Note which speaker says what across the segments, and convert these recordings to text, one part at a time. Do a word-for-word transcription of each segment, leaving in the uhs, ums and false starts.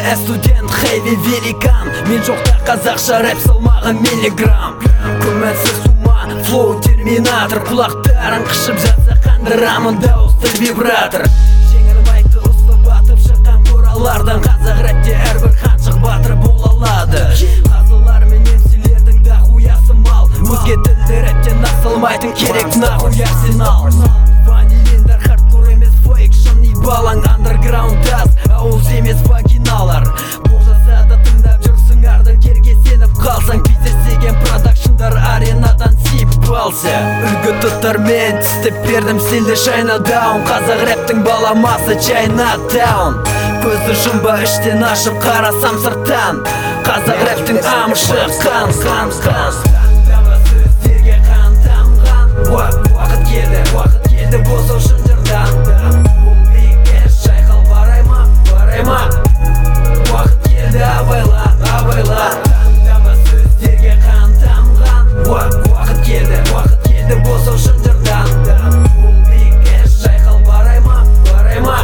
Speaker 1: студент, хэви великан. Мен жоқта қазақша рэп салмағы миллиграмм. Күмәнсіз сума, флоу терминатор. Құлақтарын қышып жатса қандырамын, дауысты вибратор. Жеңіл майкты ұстап батып шыққан құралардан. Қазақ рэпте әрбір қаншық батыр бола алады. Қазылар мен емселердің дахуясы мал. Өзге тілді рэптен асылмайтын керек нахуй арсенал. Ванилиндар хардкор емес фейк, шын балаң андерграунд таз, ауыз емес вагиналар. Бұл жасада тыңдап жүрсің, ардың керге сеніп қалсаң, пиздесеген продакшндар аренадан сиіп алса. Үлгі тұттар мен тістеп бердім стилді Чайнадаун. Қазақ рэптің баламасы Чайнадаун. Көзді жұмба іштен ашып қарасам сырттан. Қазақ рэптің амышы қан, қан, қан. Сөздерге қан тамған. Уақыт келді, уақыт келді босау шынжырдан. Бұл биікке шайқал барай ма, барай ма. Уақыт келді абайла, абайла. Сөздерге қан тамған. Уақыт келді, уақыт келді босау шынжырдан. Бұл биікке шайқал барай ма, барай ма.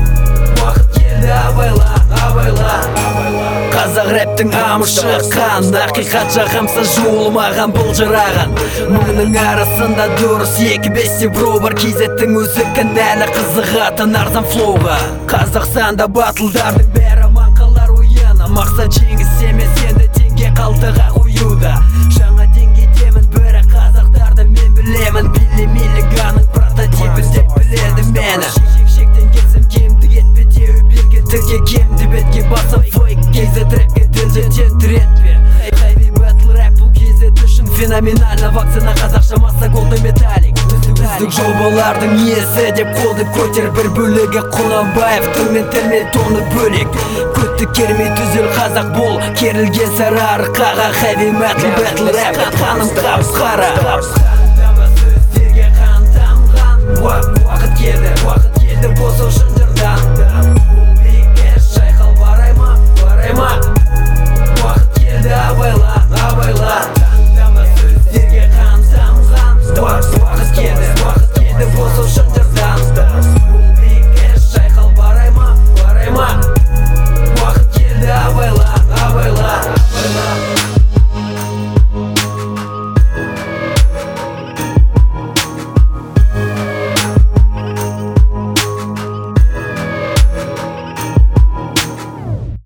Speaker 1: Уақыт келді абайла, абайла. Қазақ рэптің амышы қан, ақиқат жағымсыз жуылмаған бұлжыраған. Мұңның арасында дұрыс екі бесте бро бар. Кейзеттің өзі кінәлі қызығатын арзан флоуға. Қазақстанда батылдардың бәрі маңқалар ойына. Мақсат жеңіс емес енді теңге қалтыға қоюда. Жаңа деңгейдемін бірі қазақтарды мен білемін. Билли Миллиганның прототипі деп біледі мені. Шек-шектен келсем кемдік етпе, теуі берген тілге кемді бетке басып фейк. Кейзет рэпке тілден тіретпе. Хэви бэтл рэп бұл кейзет үшін феноменально. Вакцина қазақша масса голды металлик. Үздік жобалардың иесі деп қолды көтер. Бір бөлігі Құланбаев, тілмен тілмен тоны бөлек. Көтті кермей түзел қазақ бол, керілген сары арқаға. Хэви метл бэтл рэп ханым қап қара. Сөздерге қан тамған. Уақыт келді, уақыт келді босау шынжырдан.